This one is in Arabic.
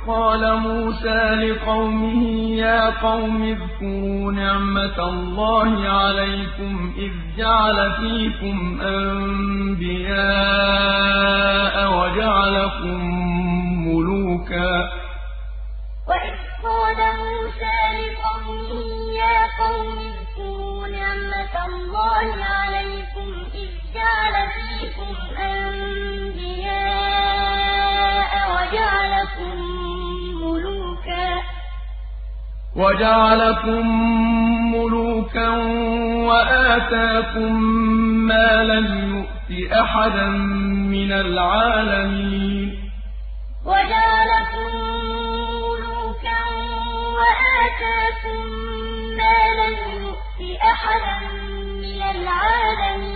قال موسى لقومه يا قوم اذكروا نعمة الله عليكم إذ جعل فيكم أنبياء وجعلكم ملوكا وإذ قال موسى لقومه يا قوم اذكروا نعمة الله عليكم إذ جعل فيكم أنبياء وجعلكم ملوكا وآتاكم ما لم يؤت أحدا من العالمين وجعلكم ملوكا وآتاكم ما لم يؤت أحدا من العالمين